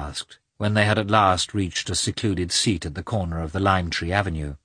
asked, when they had at last reached a secluded seat at the corner of the Lime Tree Avenue.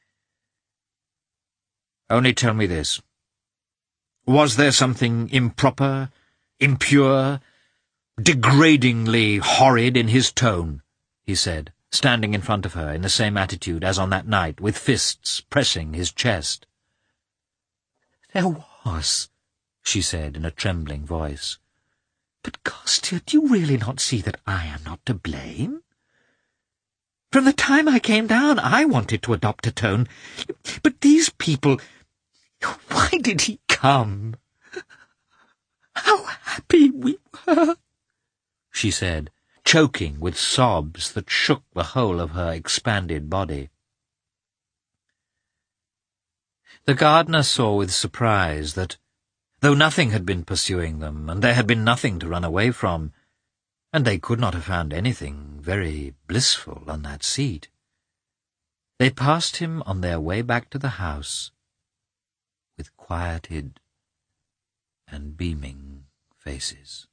"Only tell me this. Was there something improper, impure, degradingly horrid in his tone?" he said, standing in front of her in the same attitude as on that night, with fists pressing his chest. "There was," she said in a trembling voice. "But, Kostya, do you really not see that I am not to blame? From the time I came down, I wanted to adopt a tone. But these people... Why did he come? How happy we were," she said, choking with sobs that shook the whole of her expanded body. The gardener saw with surprise that, though nothing had been pursuing them, and there had been nothing to run away from, and they could not have found anything very blissful on that seat, they passed him on their way back to the house with quieted and beaming faces.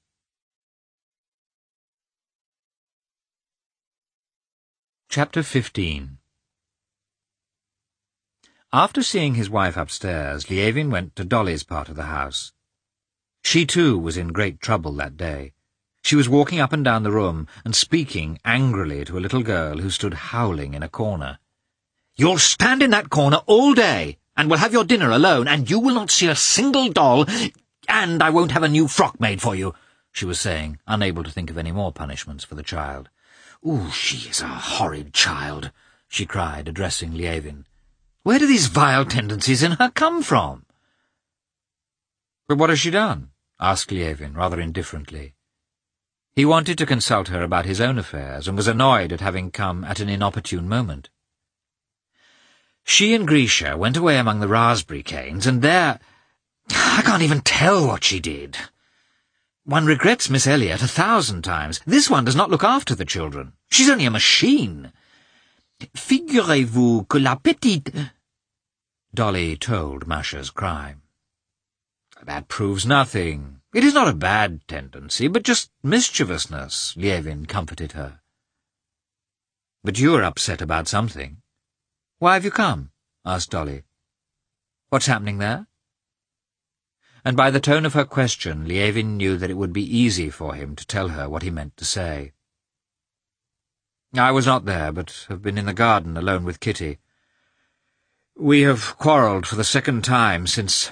Chapter 15. After seeing his wife upstairs, Lievin went to Dolly's part of the house. She, too, was in great trouble that day. She was walking up and down the room and speaking angrily to a little girl who stood howling in a corner. "You'll stand in that corner all day, and will have your dinner alone, and you will not see a single doll, and I won't have a new frock made for you," she was saying, unable to think of any more punishments for the child. "Ooh, she is a horrid child," she cried, addressing Lievin. "Where do these vile tendencies in her come from?" "But what has she done?" asked Lievin, rather indifferently. He wanted to consult her about his own affairs, and was annoyed at having come at an inopportune moment. "She and Grisha went away among the raspberry canes, and there... I can't even tell what she did. One regrets Miss Elliot 1,000 times. This one does not look after the children. She's only a machine. Figurez-vous que la petite—" Dolly told Masha's crime. "That proves nothing. It is not a bad tendency, but just mischievousness," Lievin comforted her. "But you are upset about something. Why have you come?" asked Dolly. "What's happening there?" And by the tone of her question, Lievin knew that it would be easy for him to tell her what he meant to say. "I was not there, but have been in the garden alone with Kitty. We have quarrelled for the second time since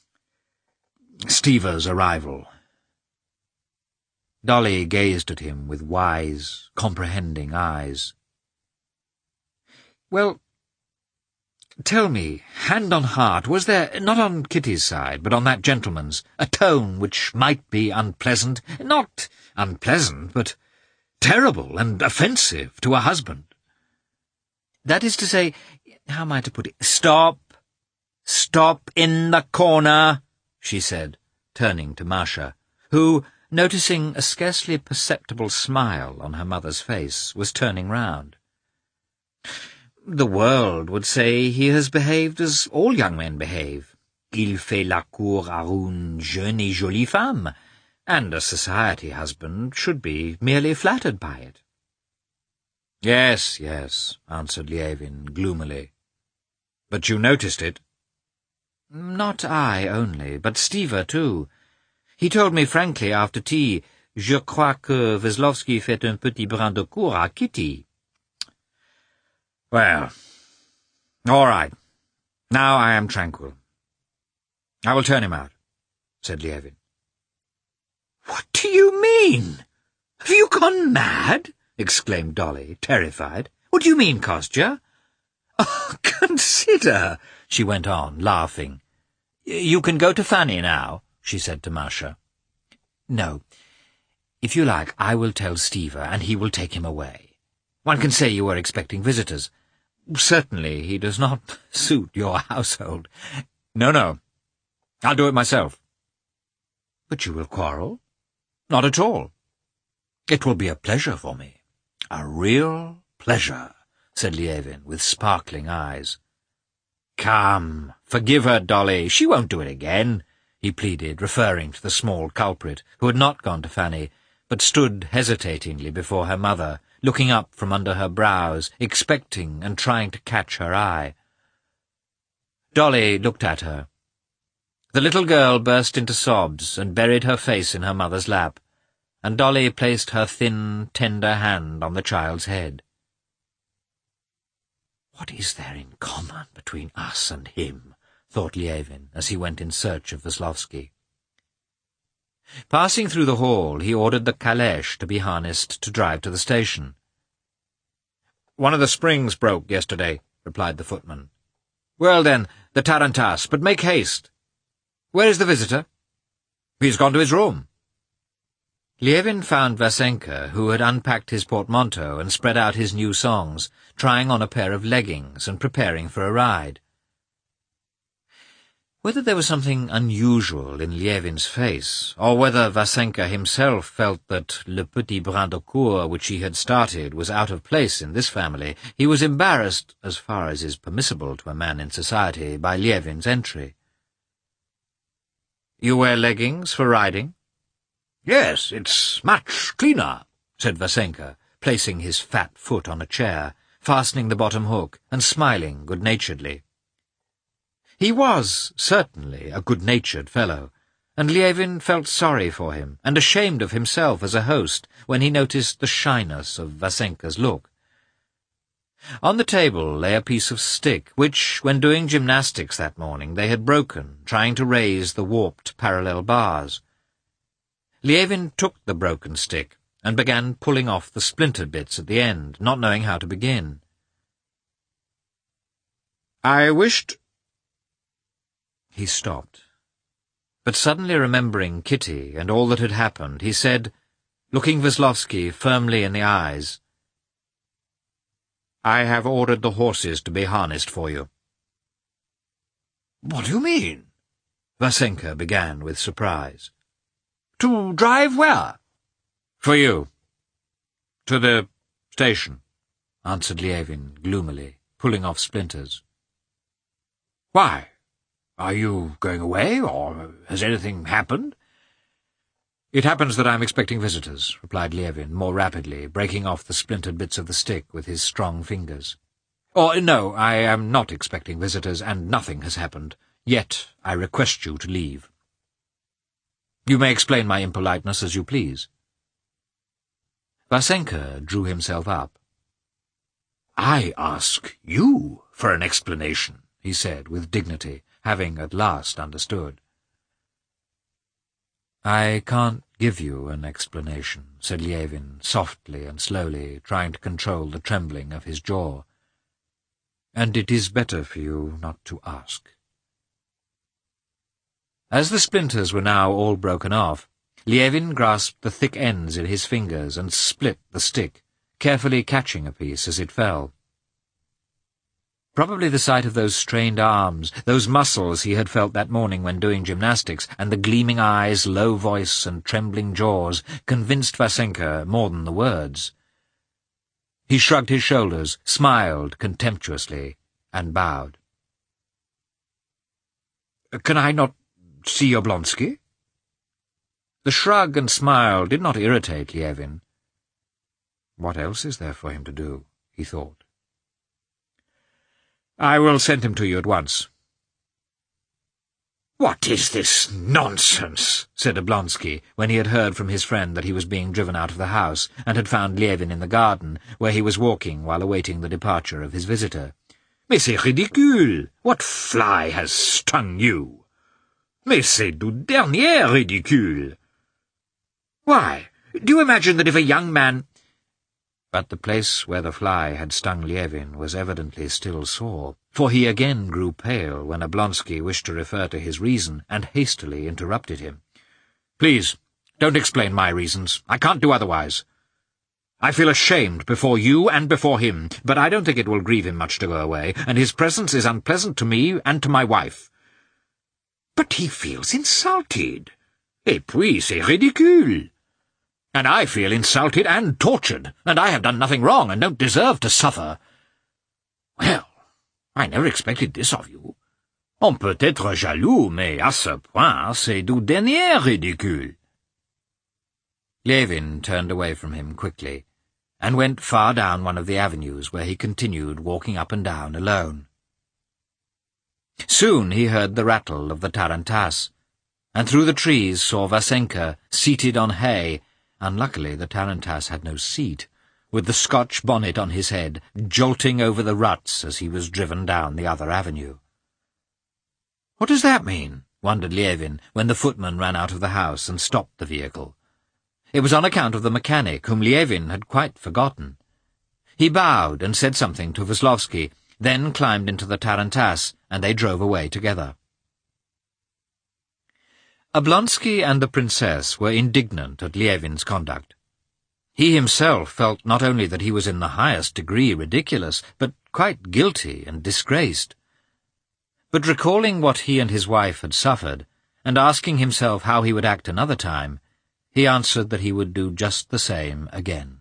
Stiva's arrival." Dolly gazed at him with wise, comprehending eyes. "Well, tell me, hand on heart, was there, not on Kitty's side, but on that gentleman's, a tone which might be unpleasant, not unpleasant, but terrible and offensive to a husband? That is to say, how am I to put it? Stop! Stop in the corner!" she said, turning to Masha, who, noticing a scarcely perceptible smile on her mother's face, was turning round. "The world would say he has behaved as all young men behave. Il fait la cour à une jeune et jolie femme, and a society husband should be merely flattered by it." "Yes, yes," answered Lievin gloomily. "But you noticed it?" "Not I only, but Stiva too. He told me frankly after tea, 'Je crois que Veslovsky fait un petit brin de cour à Kitty.'" "Well, all right. Now I am tranquil. I will turn him out," said Lievin. "What do you mean? Have you gone mad?" exclaimed Dolly, terrified. "What do you mean, Kostya?" "Oh, consider," she went on, laughing. "You can go to Fanny now," she said to Masha. "No. If you like, I will tell Stiva, and he will take him away. One can say you are expecting visitors. Certainly he does not suit your household." No. I'll do it myself." "But you will quarrel?" "Not at all. It will be a pleasure for me. A real pleasure," said Lievin, with sparkling eyes. "Come, forgive her, Dolly. She won't do it again," he pleaded, referring to the small culprit, who had not gone to Fanny, but stood hesitatingly before her mother, looking up from under her brows, expecting and trying to catch her eye. Dolly looked at her. The little girl burst into sobs and buried her face in her mother's lap, and Dolly placed her thin, tender hand on the child's head. "What is there in common between us and him?" thought Lievin, as he went in search of Veslovsky. Passing through the hall, he ordered the calèche to be harnessed to drive to the station. "One of the springs broke yesterday," replied the footman. "Well, then, the tarantass, but make haste. Where is the visitor?" "He's gone to his room." Lievin found Vasenka, who had unpacked his portmanteau and spread out his new songs, trying on a pair of leggings and preparing for a ride. Whether there was something unusual in Lievin's face, or whether Vasenka himself felt that le petit brin de cour which he had started was out of place in this family, he was embarrassed, as far as is permissible to a man in society, by Lievin's entry. "You wear leggings for riding?" "Yes, it's much cleaner," said Vasenka, placing his fat foot on a chair, fastening the bottom hook, and smiling good-naturedly. He was certainly a good-natured fellow, and Lievin felt sorry for him, and ashamed of himself as a host, when he noticed the shyness of Vasenka's look. On the table lay a piece of stick, which, when doing gymnastics that morning, they had broken, trying to raise the warped parallel bars. Lievin took the broken stick and began pulling off the splintered bits at the end, not knowing how to begin. "I wished—" He stopped. But suddenly remembering Kitty and all that had happened, he said, looking Veslovsky firmly in the eyes, "I have ordered the horses to be harnessed for you." "What do you mean?" Vasenka began with surprise. "To drive where?" "For you. To the station," answered Lievin gloomily, pulling off splinters. "Why? Are you going away, or has anything happened?" "It happens that I am expecting visitors," replied Lievin, more rapidly, breaking off the splintered bits of the stick with his strong fingers. "Or, no, I am not expecting visitors, and nothing has happened. Yet I request you to leave. You may explain my impoliteness as you please." Vasenka drew himself up. "I ask you for an explanation," he said with dignity, having at last understood. "I can't give you an explanation," said Lievin, softly and slowly, trying to control the trembling of his jaw. "And it is better for you not to ask." As the splinters were now all broken off, Lievin grasped the thick ends in his fingers and split the stick, carefully catching a piece as it fell. Probably the sight of those strained arms, those muscles he had felt that morning when doing gymnastics, and the gleaming eyes, low voice, and trembling jaws, convinced Vasenka more than the words. He shrugged his shoulders, smiled contemptuously, and bowed. "Can I not see Oblonsky?" The shrug and smile did not irritate Lievin. What else is there for him to do, he thought. "I will send him to you at once." "What is this nonsense?" said Oblonsky, when he had heard from his friend that he was being driven out of the house, and had found Lievin in the garden, where he was walking while awaiting the departure of his visitor. "Mais c'est ridicule! What fly has stung you? Mais c'est du dernier ridicule! Why, do you imagine that if a young man—" But the place where the fly had stung Lievin was evidently still sore, for he again grew pale when Oblonsky wished to refer to his reason, and hastily interrupted him. "Please, don't explain my reasons. I can't do otherwise. I feel ashamed before you and before him, but I don't think it will grieve him much to go away, and his presence is unpleasant to me and to my wife." "But he feels insulted. Et puis c'est ridicule. And I feel insulted and tortured, and I have done nothing wrong and don't deserve to suffer. Well, I never expected this of you. On peut être jaloux, mais à ce point, c'est du dernier ridicule." Lievin turned away from him quickly, and went far down one of the avenues, where he continued walking up and down alone. Soon he heard the rattle of the tarantass, and through the trees saw Vasenka seated on hay. Unluckily the tarantass had no seat, with the Scotch bonnet on his head, jolting over the ruts as he was driven down the other avenue. "What does that mean?" wondered Lievin, when the footman ran out of the house and stopped the vehicle. It was on account of the mechanic, whom Lievin had quite forgotten. He bowed and said something to Veslovsky, then climbed into the tarantass, and they drove away together. Oblonsky and the princess were indignant at Lievin's conduct. He himself felt not only that he was in the highest degree ridiculous, but quite guilty and disgraced. But recalling what he and his wife had suffered, and asking himself how he would act another time, he answered that he would do just the same again.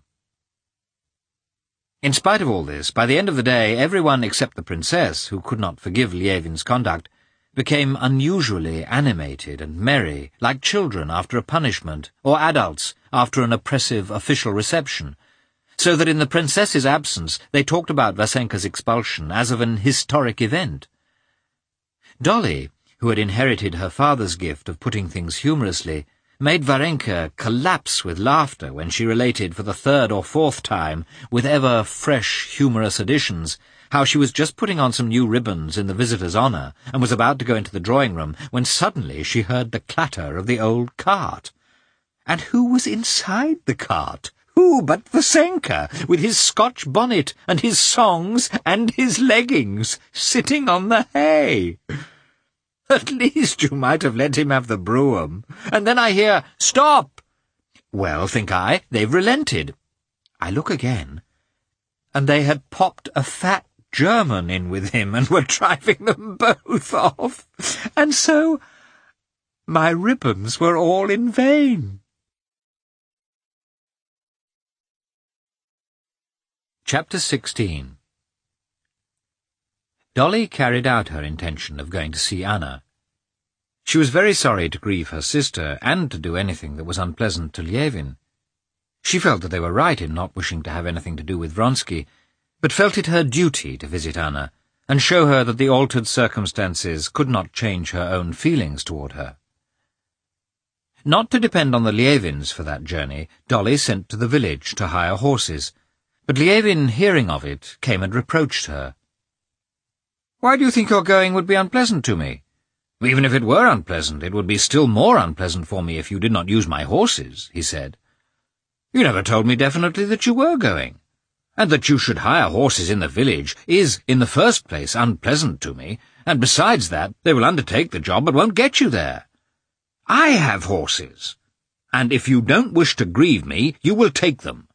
In spite of all this, by the end of the day, everyone except the princess, who could not forgive Lievin's conduct, became unusually animated and merry, like children after a punishment, or adults after an oppressive official reception, so that in the princess's absence they talked about Vasenka's expulsion as of an historic event. Dolly, who had inherited her father's gift of putting things humorously, made Varenka collapse with laughter when she related for the third or fourth time, with ever fresh humorous additions, how she was just putting on some new ribbons in the visitor's honour, and was about to go into the drawing-room, when suddenly she heard the clatter of the old cart. And who was inside the cart? Who but Vasenka, with his Scotch bonnet, and his songs, and his leggings, sitting on the hay? "At least you might have let him have the brougham. And then I hear, 'Stop!' Well, think I, they've relented. I look again, and they had popped a fat German in with him, and were driving them both off. And so my ribbons were all in vain." Chapter 16. Dolly carried out her intention of going to see Anna. She was very sorry to grieve her sister, and to do anything that was unpleasant to Lievin. She felt that they were right in not wishing to have anything to do with Vronsky, but felt it her duty to visit Anna, and show her that the altered circumstances could not change her own feelings toward her. Not to depend on the Lievins for that journey, Dolly sent to the village to hire horses, but Lievin, hearing of it, came and reproached her. "Why do you think your going would be unpleasant to me? Even if it were unpleasant, it would be still more unpleasant for me if you did not use my horses," he said. "You never told me definitely that you were going, and that you should hire horses in the village is, in the first place, unpleasant to me, and besides that, they will undertake the job but won't get you there. I have horses, and if you don't wish to grieve me, you will take them."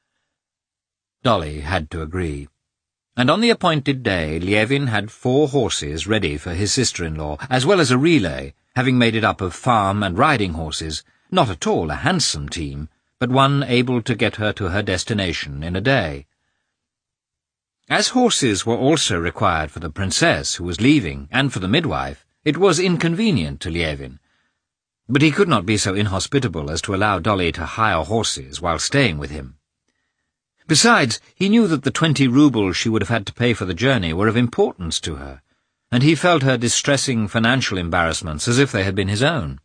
Dolly had to agree, and on the appointed day Lievin had 4 horses ready for his sister-in-law, as well as a relay, having made it up of farm and riding horses, not at all a handsome team, but one able to get her to her destination in a day. As horses were also required for the princess who was leaving, and for the midwife, it was inconvenient to Lievin, but he could not be so inhospitable as to allow Dolly to hire horses while staying with him. Besides, he knew that the 20 roubles she would have had to pay for the journey were of importance to her, and he felt her distressing financial embarrassments as if they had been his own.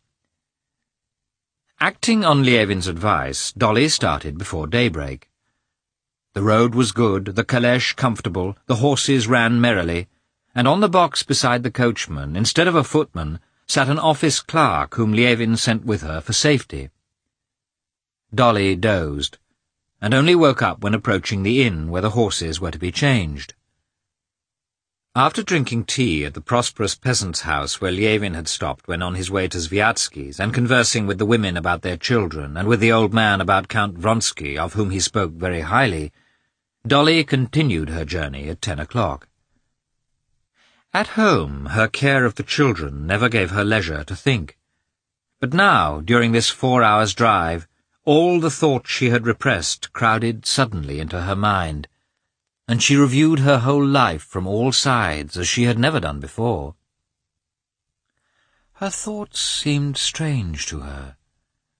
Acting on Lievin's advice, Dolly started before daybreak. The road was good, the calèche comfortable, the horses ran merrily, and on the box beside the coachman, instead of a footman, sat an office clerk whom Lievin sent with her for safety. Dolly dozed, and only woke up when approaching the inn where the horses were to be changed. After drinking tea at the prosperous peasant's house where Lievin had stopped when on his way to Sviatsky's, and conversing with the women about their children, and with the old man about Count Vronsky, of whom he spoke very highly, Dolly continued her journey at 10 o'clock. At home, her care of the children never gave her leisure to think. But now, during this 4 hours' drive, all the thoughts she had repressed crowded suddenly into her mind, and she reviewed her whole life from all sides as she had never done before. Her thoughts seemed strange to her,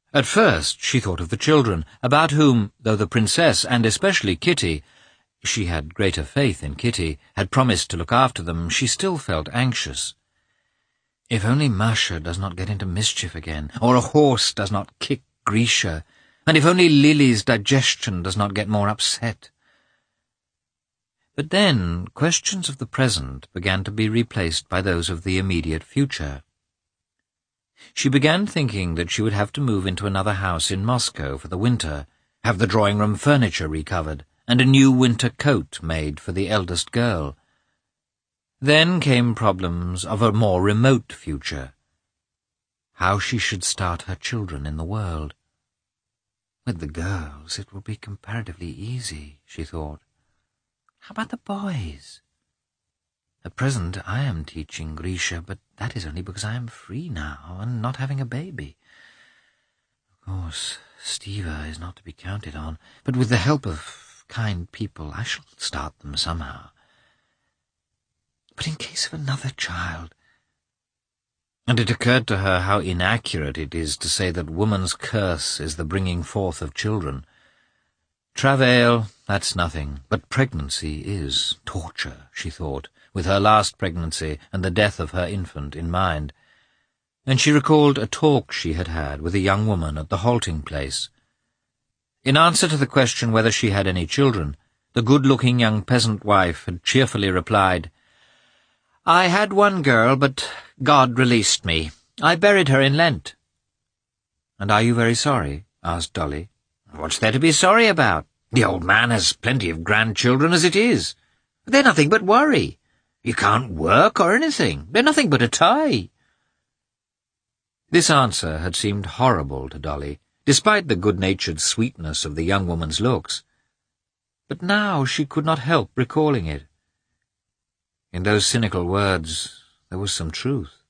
At first she thought of the children, about whom, though the princess, and especially Kitty, she had greater faith in Kitty, had promised to look after them, she still felt anxious. If only Masha does not get into mischief again, or a horse does not kick Grisha, and if only Lily's digestion does not get more upset. But then questions of the present began to be replaced by those of the immediate future. She began thinking that she would have to move into another house in Moscow for the winter, have the drawing-room furniture recovered, and a new winter coat made for the eldest girl. Then came problems of a more remote future. How she should start her children in the world. With the girls it will be comparatively easy, she thought. How about the boys? At present I am teaching Grisha, but that is only because I am free now and not having a baby. Of course, Stiva is not to be counted on, but with the help of kind people I shall start them somehow. But in case of another child... And it occurred to her how inaccurate it is to say that woman's curse is the bringing forth of children. Travail, that's nothing, but pregnancy is torture, she thought, with her last pregnancy and the death of her infant in mind. And she recalled a talk she had had with a young woman at the halting place. In answer to the question whether she had any children, the good-looking young peasant wife had cheerfully replied, "I had one girl, but God released me. I buried her in Lent." "And are you very sorry?" asked Dolly. "What's there to be sorry about? The old man has plenty of grandchildren as it is. They're nothing but worry. You can't work or anything. They're nothing but a tie." This answer had seemed horrible to Dolly, despite the good-natured sweetness of the young woman's looks. But now she could not help recalling it. In those cynical words there was some truth.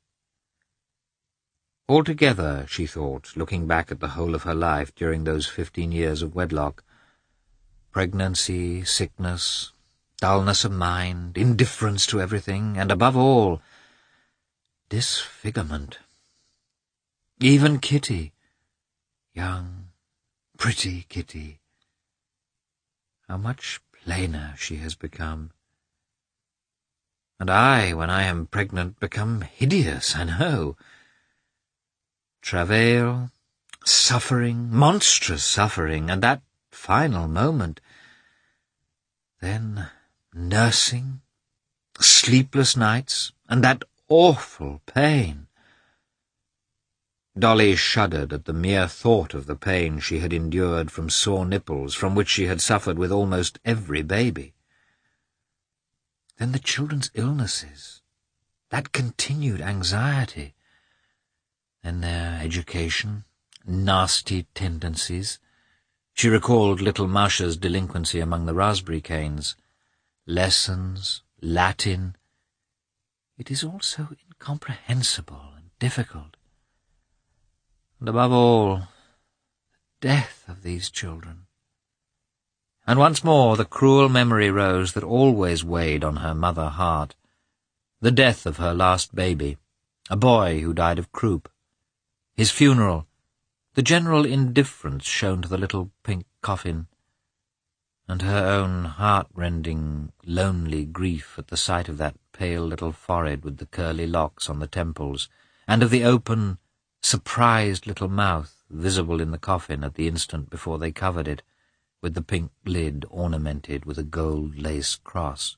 Altogether, she thought, looking back at the whole of her life during those 15 years of wedlock, pregnancy, sickness, dullness of mind, indifference to everything, and above all, disfigurement. Even Kitty, young, pretty Kitty, how much plainer she has become. And I, when I am pregnant, become hideous, I know. Travail, suffering, monstrous suffering, and that final moment. Then nursing, sleepless nights, and that awful pain. Dolly shuddered at the mere thought of the pain she had endured from sore nipples, from which she had suffered with almost every baby. Then the children's illnesses, that continued anxiety, then their education, nasty tendencies. She recalled little Masha's delinquency among the raspberry canes. Lessons, Latin. It is all so incomprehensible and difficult. And above all, the death of these children. And once more the cruel memory rose that always weighed on her mother heart. The death of her last baby, a boy who died of croup. His funeral, the general indifference shown to the little pink coffin, and her own heart-rending, lonely grief at the sight of that pale little forehead with the curly locks on the temples, and of the open, surprised little mouth visible in the coffin at the instant before they covered it, with the pink lid ornamented with a gold lace cross.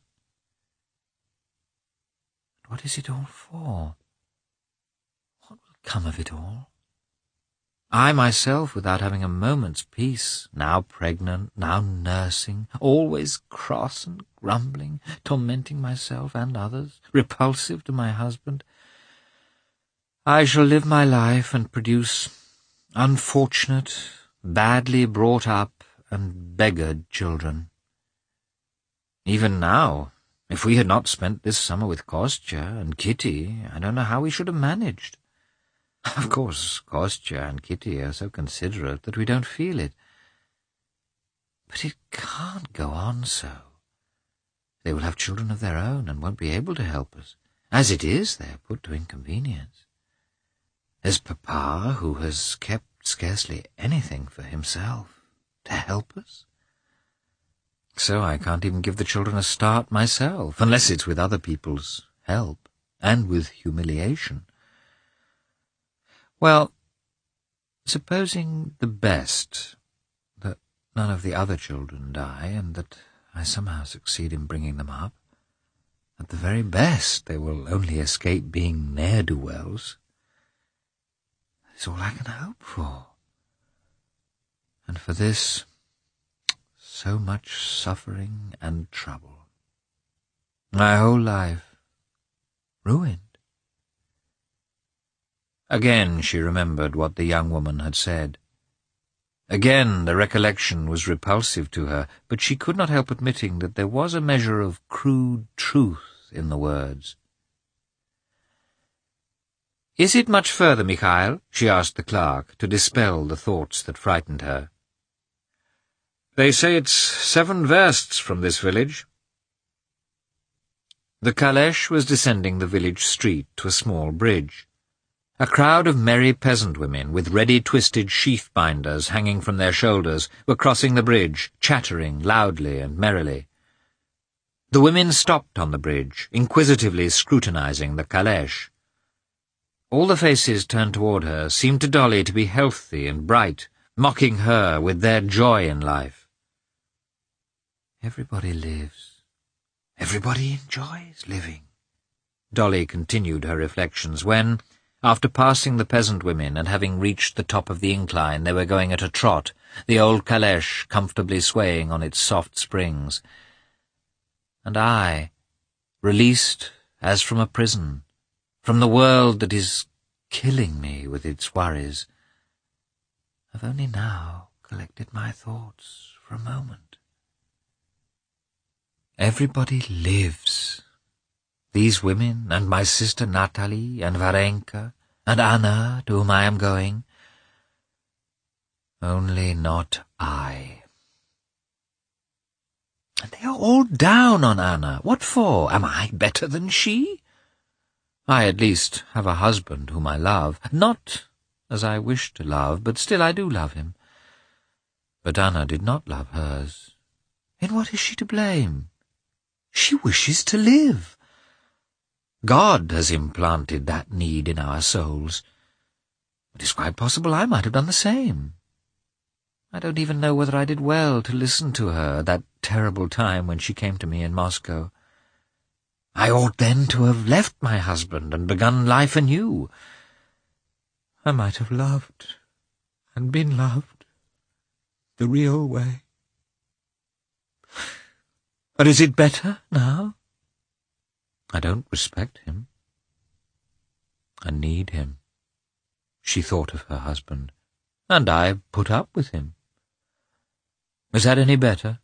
What is it all for? What will come of it all? I myself, without having a moment's peace, now pregnant, now nursing, always cross and grumbling, tormenting myself and others, repulsive to my husband. I shall live my life and produce unfortunate, badly brought up and beggared children. Even now, if we had not spent this summer with Kostya and Kitty, I don't know how we should have managed. Of course, Kostya and Kitty are so considerate that we don't feel it. But it can't go on so. They will have children of their own and won't be able to help us. As it is, they are put to inconvenience. There's Papa, who has kept scarcely anything for himself, to help us. So I can't even give the children a start myself, unless it's with other people's help, and with humiliation. Well, supposing the best, that none of the other children die, and that I somehow succeed in bringing them up, at the very best they will only escape being ne'er-do-wells. That's all I can hope for. And for this, so much suffering and trouble. My whole life ruined. Again she remembered what the young woman had said. Again the recollection was repulsive to her, but she could not help admitting that there was a measure of crude truth in the words. "Is it much further, Mikhail?" she asked the clerk, to dispel the thoughts that frightened her. "They say it's 7 versts from this village." The calèche was descending the village street to a small bridge. A crowd of merry peasant women, with ready twisted sheath-binders hanging from their shoulders, were crossing the bridge, chattering loudly and merrily. The women stopped on the bridge, inquisitively scrutinizing the calèche. All the faces turned toward her seemed to Dolly to be healthy and bright, mocking her with their joy in life. Everybody lives. Everybody enjoys living. Dolly continued her reflections when, after passing the peasant women and having reached the top of the incline, they were going at a trot, the old calèche comfortably swaying on its soft springs. And I, released as from a prison, from the world that is killing me with its worries, have only now collected my thoughts for a moment. Everybody lives. These women, and my sister Natalie, and Varenka, and Anna, to whom I am going. Only not I. And they are all down on Anna. What for? Am I better than she? I at least have a husband whom I love, not as I wish to love, but still I do love him. But Anna did not love hers. In what is she to blame? She wishes to live. God has implanted that need in our souls. It is quite possible I might have done the same. I don't even know whether I did well to listen to her that terrible time when she came to me in Moscow. I ought then to have left my husband and begun life anew. I might have loved and been loved the real way. But is it better now? I don't respect him. I need him. She thought of her husband, and I put up with him. Is that any better?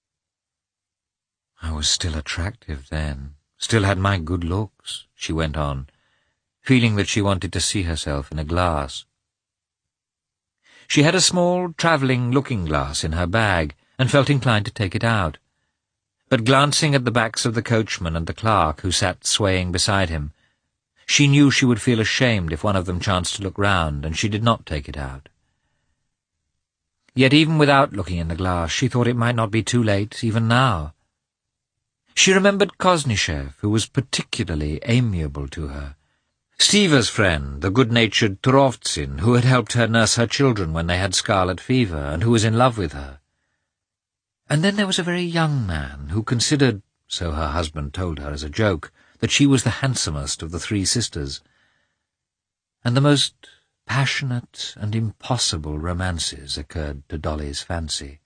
I was still attractive then, still had my good looks, she went on, feeling that she wanted to see herself in a glass. She had a small travelling looking-glass in her bag, and felt inclined to take it out. But glancing at the backs of the coachman and the clerk who sat swaying beside him, she knew she would feel ashamed if one of them chanced to look round, and she did not take it out. Yet even without looking in the glass, she thought it might not be too late, even now. She remembered Koznishev, who was particularly amiable to her. Stiva's friend, the good-natured Turovtsin, who had helped her nurse her children when they had scarlet fever, and who was in love with her. And then there was a very young man who considered, so her husband told her as a joke, that she was the handsomest of the 3 sisters. And the most passionate and impossible romances occurred to Dolly's fancy.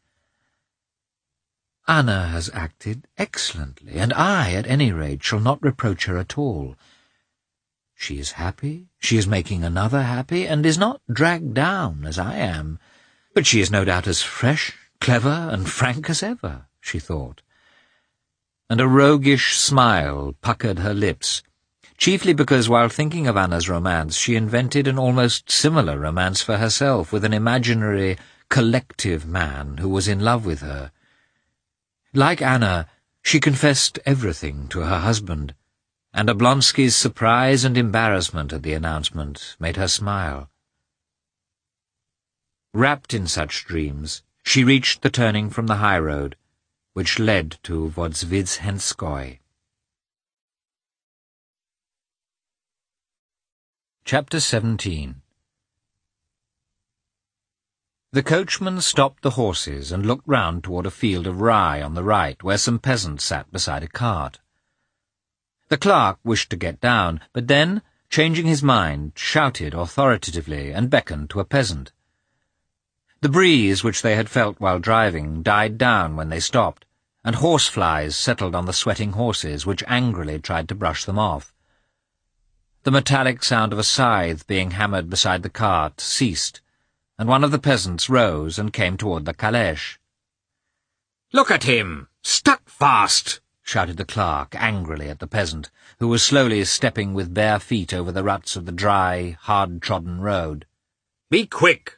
Anna has acted excellently, and I, at any rate, shall not reproach her at all. She is happy, she is making another happy, and is not dragged down as I am. But she is no doubt as fresh, clever, and frank as ever, she thought. And a roguish smile puckered her lips, chiefly because while thinking of Anna's romance she invented an almost similar romance for herself with an imaginary, collective man who was in love with her. Like Anna, she confessed everything to her husband, and Oblonsky's surprise and embarrassment at the announcement made her smile. Wrapped in such dreams, she reached the turning from the high road, which led to Vodzvidzenskoy. Chapter 17. The coachman stopped the horses and looked round toward a field of rye on the right, where some peasants sat beside a cart. The clerk wished to get down, but then, changing his mind, shouted authoritatively and beckoned to a peasant. The breeze which they had felt while driving died down when they stopped, and horseflies settled on the sweating horses, which angrily tried to brush them off. The metallic sound of a scythe being hammered beside the cart ceased, and one of the peasants rose and came toward the calèche. "Look at him! Stuck fast!" shouted the clerk angrily at the peasant, who was slowly stepping with bare feet over the ruts of the dry, hard-trodden road. "Be quick!"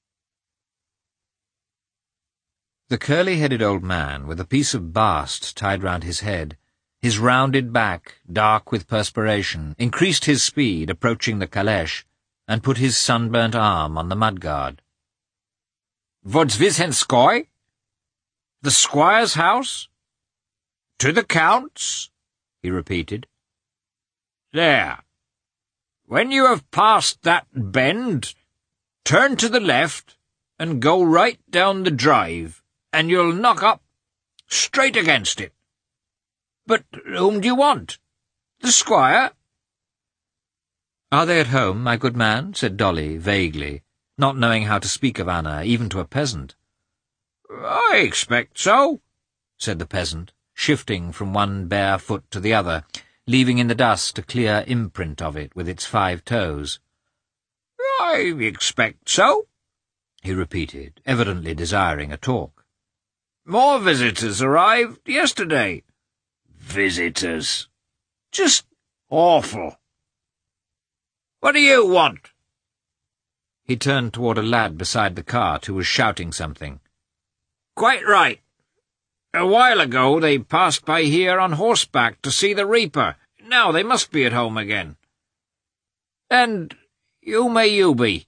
The curly-headed old man, with a piece of bast tied round his head, his rounded back, dark with perspiration, increased his speed, approaching the calèche, and put his sunburnt arm on the mudguard. "Vodzvidzenskoy? The squire's house? To the count's?" he repeated. "There. When you have passed that bend, turn to the left and go right down the drive, and you'll knock up straight against it. But whom do you want? The squire?" "Are they at home, my good man?" said Dolly, vaguely, not knowing how to speak of Anna, even to a peasant. "I expect so," said the peasant, shifting from one bare foot to the other, leaving in the dust a clear imprint of it with its 5 toes. "I expect so," he repeated, evidently desiring a talk. "More visitors arrived yesterday." "Visitors? Just awful. What do you want?" He turned toward a lad beside the cart who was shouting something. "Quite right. A while ago they passed by here on horseback to see the reaper. Now they must be at home again. And who may you be?"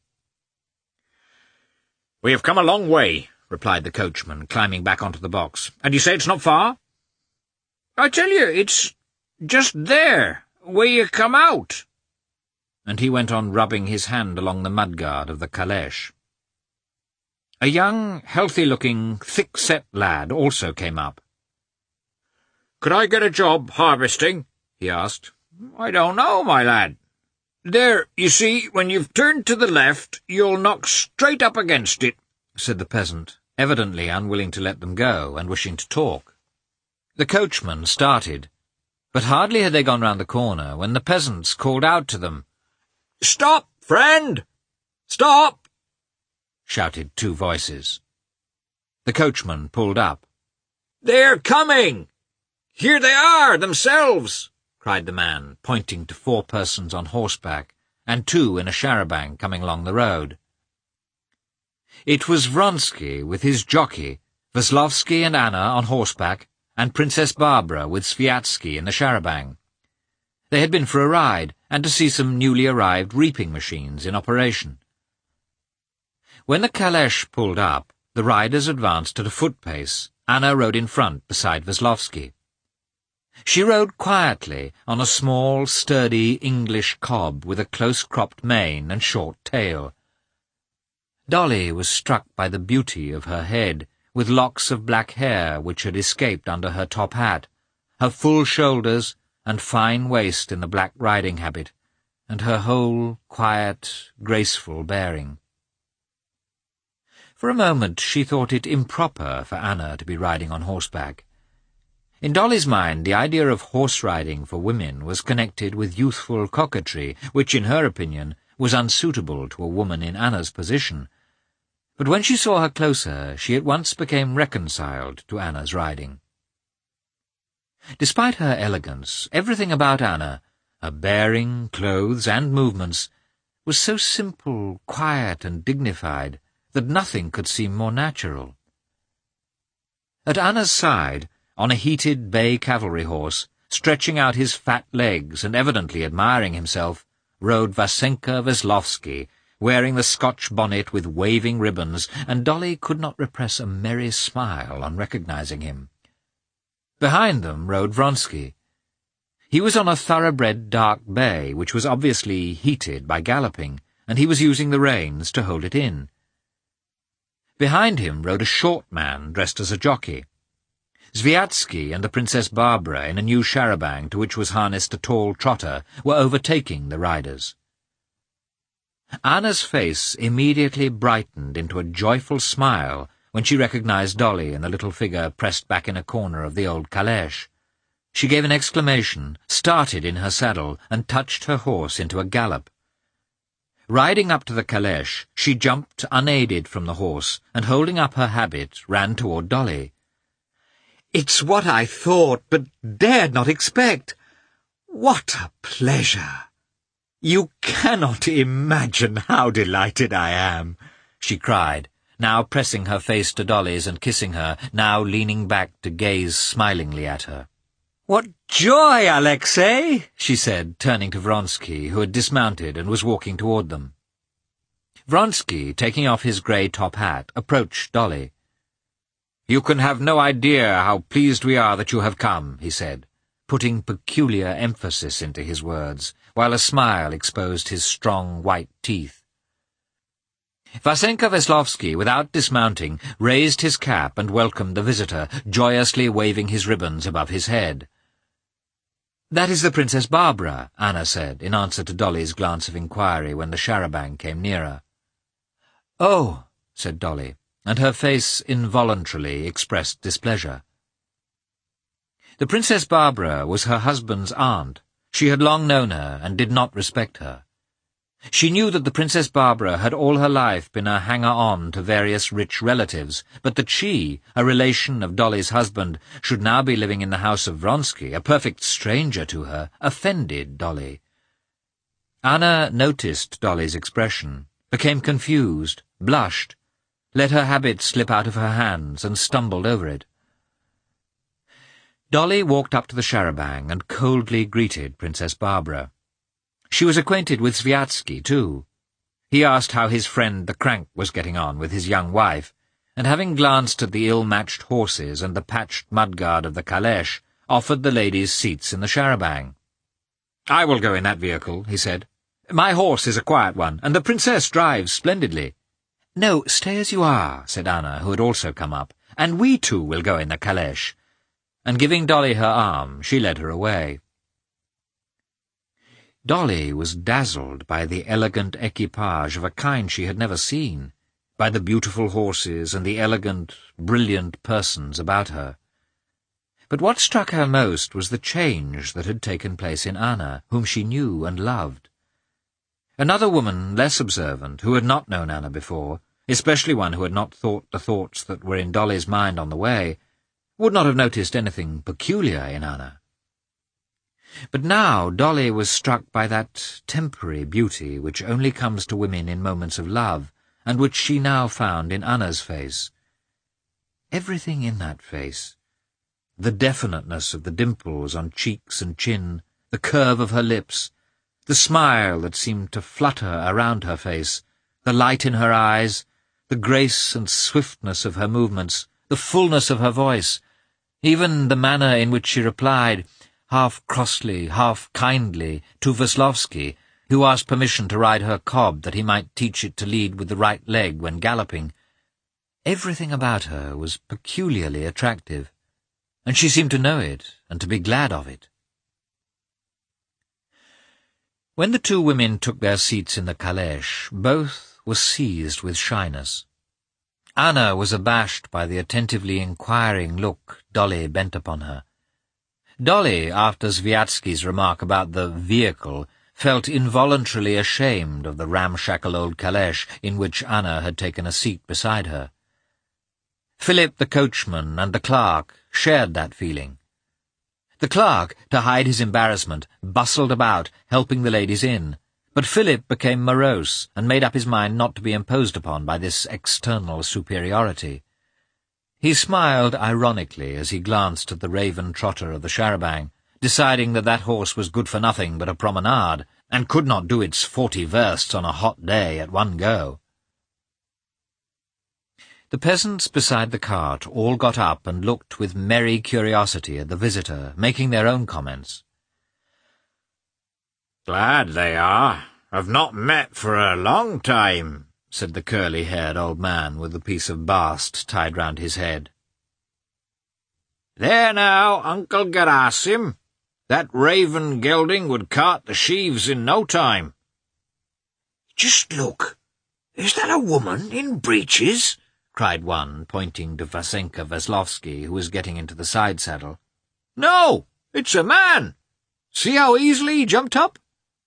"We have come a long way," replied the coachman, climbing back onto the box. "And you say it's not far?" "I tell you, it's just there, where you come out." And he went on rubbing his hand along the mudguard of the calèche. A young, healthy-looking, thick-set lad also came up. "Could I get a job harvesting?" he asked. "I don't know, my lad. There, you see, when you've turned to the left, you'll knock straight up against it," said the peasant, evidently unwilling to let them go and wishing to talk. The coachman started, but hardly had they gone round the corner when the peasants called out to them. "Stop, friend! Stop!" shouted 2 voices. The coachman pulled up. "They're coming! Here they are, themselves!" cried the man, pointing to 4 persons on horseback, and 2 in a char-à-banc coming along the road. It was Vronsky with his jockey, Veslovsky and Anna on horseback, and Princess Barbara with Sviatsky in the char-à-banc. They had been for a ride, and to see some newly arrived reaping machines in operation. When the calèche pulled up, the riders advanced at a foot-pace. Anna rode in front beside Veslovsky. She rode quietly on a small, sturdy English cob with a close-cropped mane and short tail. Dolly was struck by the beauty of her head, with locks of black hair which had escaped under her top hat, her full shoulders and fine waist in the black riding habit, and her whole quiet, graceful bearing. For a moment she thought it improper for Anna to be riding on horseback. In Dolly's mind the idea of horse-riding for women was connected with youthful coquetry, which, in her opinion, was unsuitable to a woman in Anna's position. But when she saw her closer, she at once became reconciled to Anna's riding. Despite her elegance, everything about Anna, her bearing, clothes, and movements, was so simple, quiet, and dignified that nothing could seem more natural. At Anna's side, on a heated bay cavalry horse, stretching out his fat legs and evidently admiring himself, rode Vasenka Veslovsky, wearing the Scotch bonnet with waving ribbons, and Dolly could not repress a merry smile on recognizing him. Behind them rode Vronsky. He was on a thoroughbred dark bay, which was obviously heated by galloping, and he was using the reins to hold it in. Behind him rode a short man dressed as a jockey. Sviatsky and the Princess Barbara, in a new char-à-banc to which was harnessed a tall trotter, were overtaking the riders. Anna's face immediately brightened into a joyful smile when she recognized Dolly and the little figure pressed back in a corner of the old calèche. She gave an exclamation, started in her saddle, and touched her horse into a gallop. Riding up to the calèche, she jumped unaided from the horse, and holding up her habit, ran toward Dolly. "It's what I thought, but dared not expect. What a pleasure! You cannot imagine how delighted I am," she cried, now pressing her face to Dolly's and kissing her, now leaning back to gaze smilingly at her. "What joy, Alexei!" she said, turning to Vronsky, who had dismounted and was walking toward them. Vronsky, taking off his grey top hat, approached Dolly. "You can have no idea how pleased we are that you have come," he said, putting peculiar emphasis into his words, while a smile exposed his strong white teeth. Vasenka Veslovsky, without dismounting, raised his cap and welcomed the visitor, joyously waving his ribbons above his head. "That is the Princess Barbara," Anna said, in answer to Dolly's glance of inquiry when the char-à-banc came nearer. "Oh," said Dolly, and her face involuntarily expressed displeasure. The Princess Barbara was her husband's aunt. She had long known her and did not respect her. She knew that the Princess Barbara had all her life been a hanger-on to various rich relatives, but that she, a relation of Dolly's husband, should now be living in the house of Vronsky, a perfect stranger to her, offended Dolly. Anna noticed Dolly's expression, became confused, blushed, let her habit slip out of her hands, and stumbled over it. Dolly walked up to the char-à-banc and coldly greeted Princess Barbara. She was acquainted with Sviatsky, too. He asked how his friend the crank was getting on with his young wife, and having glanced at the ill-matched horses and the patched mudguard of the calèche, offered the ladies seats in the char-à-banc. "I will go in that vehicle," he said. "My horse is a quiet one, and the princess drives splendidly." "No, stay as you are," said Anna, who had also come up, "and we too will go in the calèche." And giving Dolly her arm, she led her away. Dolly was dazzled by the elegant equipage of a kind she had never seen, by the beautiful horses and the elegant, brilliant persons about her. But what struck her most was the change that had taken place in Anna, whom she knew and loved. Another woman, less observant, who had not known Anna before, especially one who had not thought the thoughts that were in Dolly's mind on the way, would not have noticed anything peculiar in Anna. But now Dolly was struck by that temporary beauty which only comes to women in moments of love, and which she now found in Anna's face. Everything in that face, the definiteness of the dimples on cheeks and chin, the curve of her lips, the smile that seemed to flutter around her face, the light in her eyes, the grace and swiftness of her movements, the fullness of her voice, even the manner in which she replied, half crossly, half kindly, to Veslovsky, who asked permission to ride her cob that he might teach it to lead with the right leg when galloping. Everything about her was peculiarly attractive, and she seemed to know it and to be glad of it. When the two women took their seats in the calèche, both were seized with shyness. Anna was abashed by the attentively inquiring look Dolly bent upon her. Dolly, after Sviatsky's remark about the vehicle, felt involuntarily ashamed of the ramshackle old calèche in which Anna had taken a seat beside her. Philip the coachman and the clerk shared that feeling. The clerk, to hide his embarrassment, bustled about, helping the ladies in, but Philip became morose and made up his mind not to be imposed upon by this external superiority. He smiled ironically as he glanced at the raven trotter of the char-à-banc, deciding that that horse was good for nothing but a promenade, and could not do its 40 versts on a hot day at one go. The peasants beside the cart all got up and looked with merry curiosity at the visitor, making their own comments. "Glad they are. Have not met for a long time," said the curly-haired old man with the piece of bast tied round his head. "There now, Uncle Gerasim. That raven gelding would cart the sheaves in no time." "Just look! Is that a woman in breeches?" cried one, pointing to Vasenka Veslovsky, who was getting into the side saddle. "No, it's a man. See how easily he jumped up?"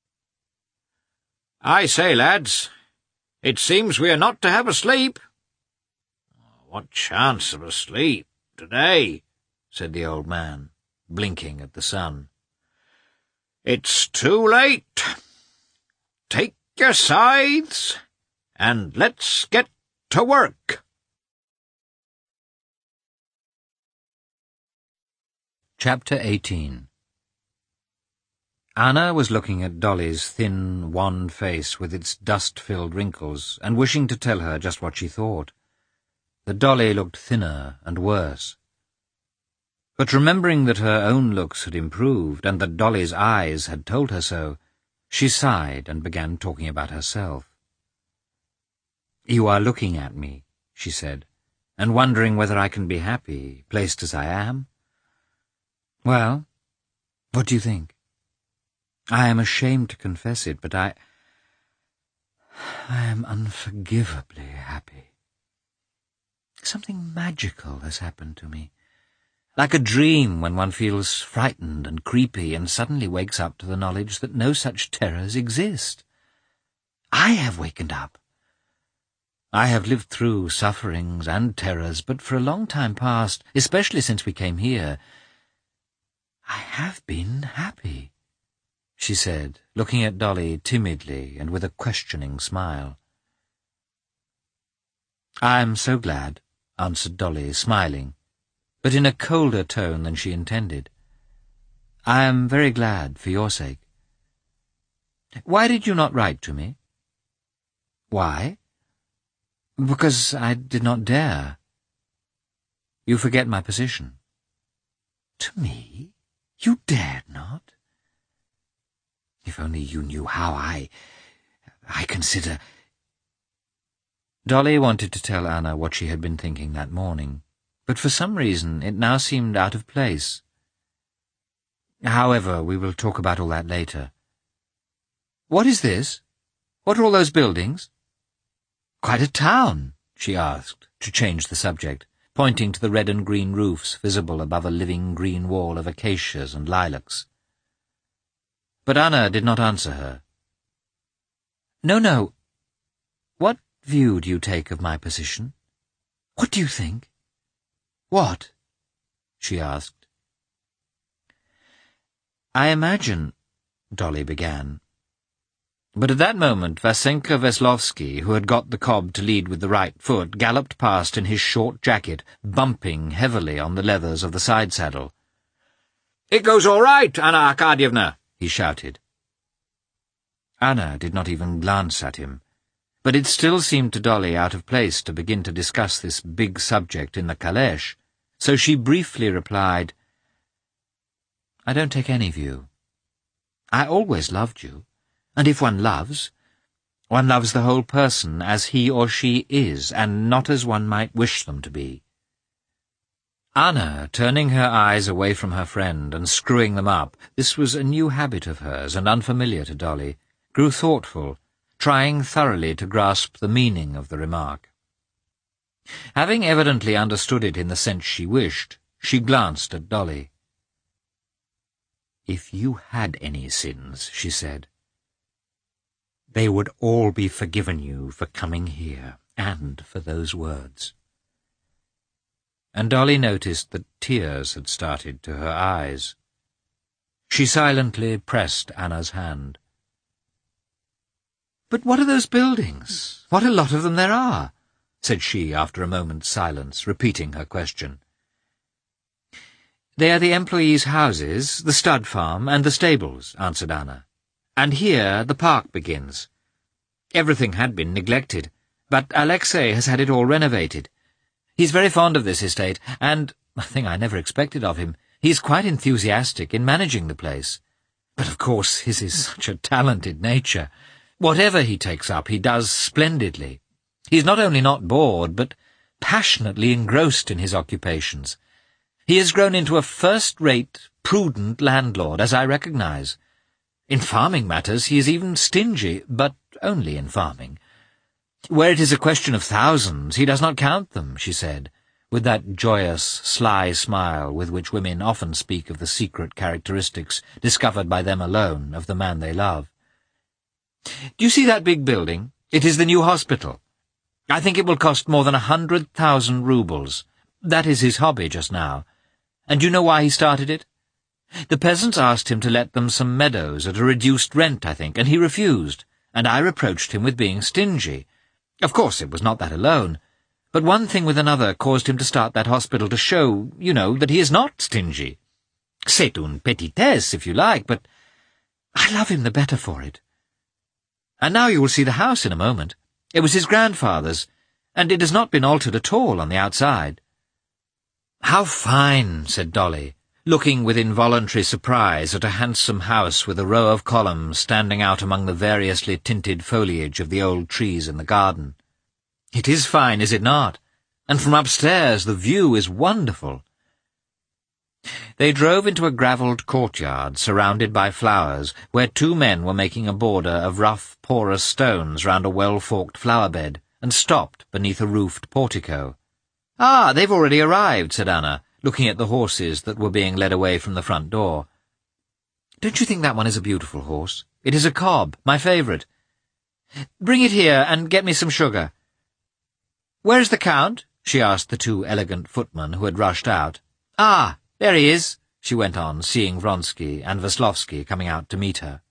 "I say, lads, it seems we are not to have a sleep." "What chance of a sleep today?" said the old man, blinking at the sun. "It's too late. Take your scythes, and let's get to work." Chapter 18. Anna was looking at Dolly's thin, wan face with its dust-filled wrinkles, and wishing to tell her just what she thought. The Dolly looked thinner and worse. But remembering that her own looks had improved, and that Dolly's eyes had told her so, she sighed and began talking about herself. "You are looking at me," she said, "and wondering whether I can be happy, placed as I am? Well, what do you think? I am ashamed to confess it, but I am unforgivably happy. Something magical has happened to me, like a dream when one feels frightened and creepy and suddenly wakes up to the knowledge that no such terrors exist. I have wakened up. I have lived through sufferings and terrors, but for a long time past, especially since we came here, I have been happy," she said, looking at Dolly timidly and with a questioning smile. "I am so glad," answered Dolly, smiling, but in a colder tone than she intended. "I am very glad for your sake. Why did you not write to me?" "Why? Because I did not dare. You forget my position." "To me? You dared not? If only you knew how I consider—" Dolly wanted to tell Anna what she had been thinking that morning, but for some reason it now seemed out of place. "However, we will talk about all that later. What is this? What are all those buildings?" "Quite a town?" she asked, to change the subject, pointing to the red and green roofs visible above a living green wall of acacias and lilacs. But Anna did not answer her. No. What view do you take of my position? What do you think?" "What?" she asked. "I imagine—" Dolly began. But at that moment Vasenka Veslovsky, who had got the cob to lead with the right foot, galloped past in his short jacket, bumping heavily on the leathers of the side saddle. "It goes all right, Anna Arkadyevna," he shouted. Anna did not even glance at him, but it still seemed to Dolly out of place to begin to discuss this big subject in the calèche, so she briefly replied, "I don't take any view. I always loved you. And if one loves the whole person as he or she is, and not as one might wish them to be." Anna, turning her eyes away from her friend and screwing them up, this was a new habit of hers and unfamiliar to Dolly, grew thoughtful, trying thoroughly to grasp the meaning of the remark. Having evidently understood it in the sense she wished, she glanced at Dolly. "If you had any sins," she said, "they would all be forgiven you for coming here, and for those words." And Dolly noticed that tears had started to her eyes. She silently pressed Anna's hand. "But what are those buildings? What a lot of them there are," said she after a moment's silence, repeating her question. "They are the employees' houses, the stud farm, and the stables," answered Anna. And here the park begins. Everything had been neglected, but Alexei has had it all renovated. He's very fond of this estate, and, a thing I never expected of him, he's quite enthusiastic in managing the place. But of course his is such a talented nature. Whatever he takes up, he does splendidly. He's not only not bored, but passionately engrossed in his occupations. He has grown into a first-rate, prudent landlord, as I recognize. In farming matters he is even stingy, but only in farming. Where it is a question of thousands, he does not count them, she said, with that joyous, sly smile with which women often speak of the secret characteristics discovered by them alone of the man they love. Do you see that big building? It is the new hospital. I think it will cost more than 100,000 roubles. That is his hobby just now. And do you know why he started it? The peasants asked him to let them some meadows at a reduced rent, I think, and he refused, and I reproached him with being stingy. Of course, it was not that alone, but one thing with another caused him to start that hospital to show, you know, that he is not stingy. C'est une petitesse, if you like, but I love him the better for it. And now you will see the house in a moment. It was his grandfather's, and it has not been altered at all on the outside. "How fine," said Dolly, looking with involuntary surprise at a handsome house with a row of columns standing out among the variously tinted foliage of the old trees in the garden. "It is fine, is it not? And from upstairs the view is wonderful." They drove into a gravelled courtyard surrounded by flowers, where two men were making a border of rough, porous stones round a well-forked flower-bed, and stopped beneath a roofed portico. "Ah, they've already arrived," said Anna, looking at the horses that were being led away from the front door. "Don't you think that one is a beautiful horse? It is a cob, my favourite. Bring it here and get me some sugar." "Where is the Count?" she asked the two elegant footmen who had rushed out. "Ah, there he is," she went on, seeing Vronsky and Veslovsky coming out to meet her.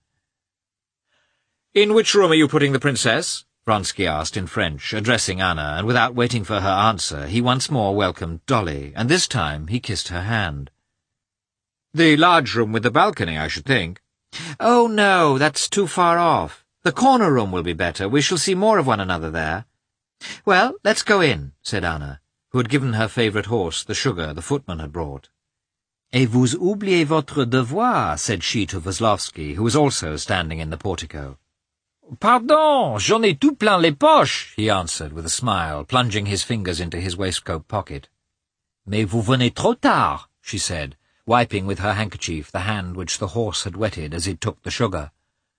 "In which room are you putting the princess?" Vronsky asked in French, addressing Anna, and without waiting for her answer, he once more welcomed Dolly, and this time he kissed her hand. "The large room with the balcony, I should think." "Oh, no, that's too far off. The corner room will be better. We shall see more of one another there." "Well, let's go in," said Anna, who had given her favourite horse the sugar the footman had brought. "Et vous oubliez votre devoir," said she to Veslovsky, who was also standing in the portico. "Pardon, j'en ai tout plein les poches," he answered with a smile, plunging his fingers into his waistcoat pocket. "Mais vous venez trop tard," she said, wiping with her handkerchief the hand which the horse had wetted as it took the sugar.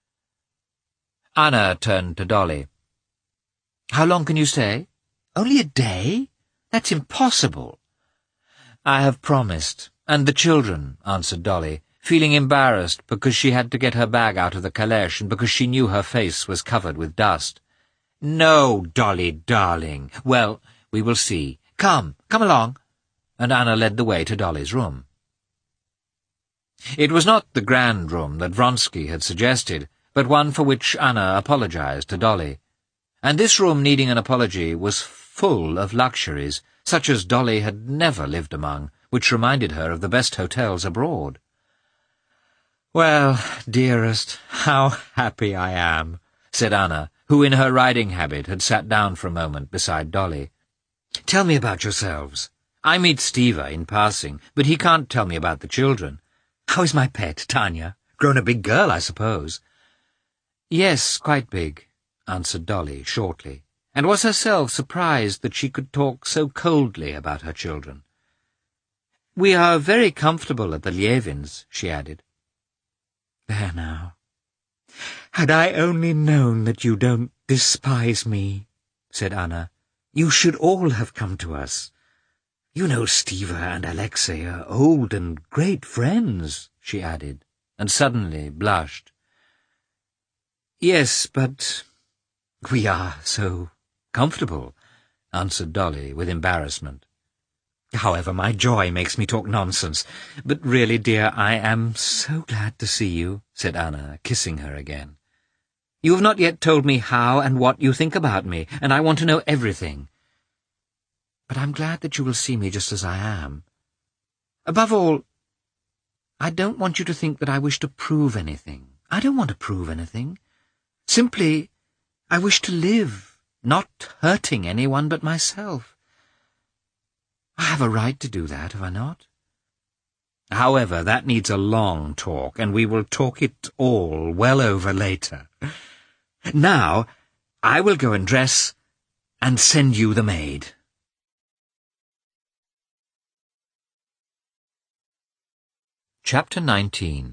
Anna turned to Dolly. "How long can you stay?" "Only a day? That's impossible." "I have promised. And the children," answered Dolly, feeling embarrassed because she had to get her bag out of the calèche and because she knew her face was covered with dust. "No, Dolly, darling. Well, we will see. Come along." And Anna led the way to Dolly's room. It was not the grand room that Vronsky had suggested, but one for which Anna apologized to Dolly. And this room, needing an apology, was full of luxuries, such as Dolly had never lived among, which reminded her of the best hotels abroad. "Well, dearest, how happy I am," said Anna, who in her riding habit had sat down for a moment beside Dolly. "Tell me about yourselves. I meet Stiva in passing, but he can't tell me about the children. How is my pet, Tanya? Grown a big girl, I suppose?" "Yes, quite big," answered Dolly shortly, and was herself surprised that she could talk so coldly about her children. "We are very comfortable at the Lievins," she added. "There now. Had I only known that you don't despise me," said Anna, "you should all have come to us. You know Stiva and Alexei are old and great friends," she added, and suddenly blushed. "Yes, but we are so comfortable," answered Dolly with embarrassment. "However, my joy makes me talk nonsense. But really, dear, I am so glad to see you," said Anna, kissing her again. "You have not yet told me how and what you think about me, and I want to know everything. But I'm glad that you will see me just as I am. Above all, I don't want you to think that I wish to prove anything. I don't want to prove anything. Simply, I wish to live, not hurting anyone but myself. I have a right to do that, have I not? However, that needs a long talk, and we will talk it all well over later. Now, I will go and dress and send you the maid. Chapter 19.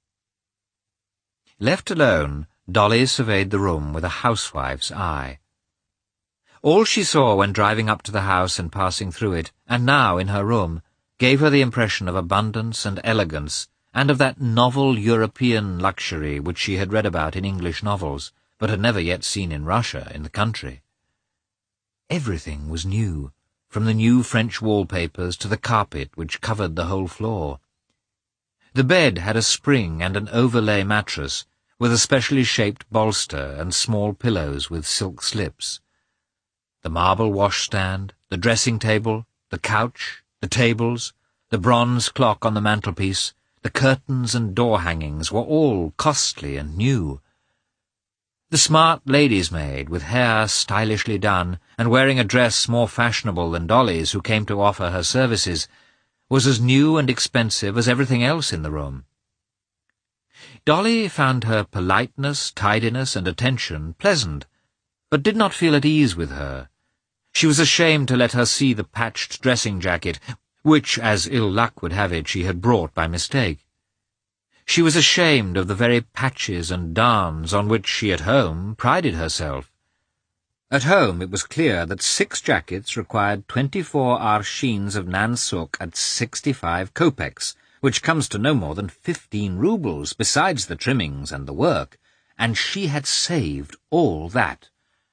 Left alone, Dolly surveyed the room with a housewife's eye. All she saw when driving up to the house and passing through it, and now in her room, gave her the impression of abundance and elegance, and of that novel European luxury which she had read about in English novels, but had never yet seen in Russia, in the country. Everything was new, from the new French wallpapers to the carpet which covered the whole floor. The bed had a spring and an overlay mattress, with a specially shaped bolster and small pillows with silk slips. The marble washstand, the dressing-table, the couch, the tables, the bronze clock on the mantelpiece, the curtains and door-hangings were all costly and new. The smart lady's maid, with hair stylishly done, and wearing a dress more fashionable than Dolly's, who came to offer her services, was as new and expensive as everything else in the room. Dolly found her politeness, tidiness, and attention pleasant, but did not feel at ease with her. She was ashamed to let her see the patched dressing-jacket, which, as ill luck would have it, she had brought by mistake. She was ashamed of the very patches and darns on which she at home prided herself. At home it was clear that 6 jackets required 24 arshins of nansuk at 65 kopecks, which comes to no more than 15 roubles, besides the trimmings and the work, and she had saved all that.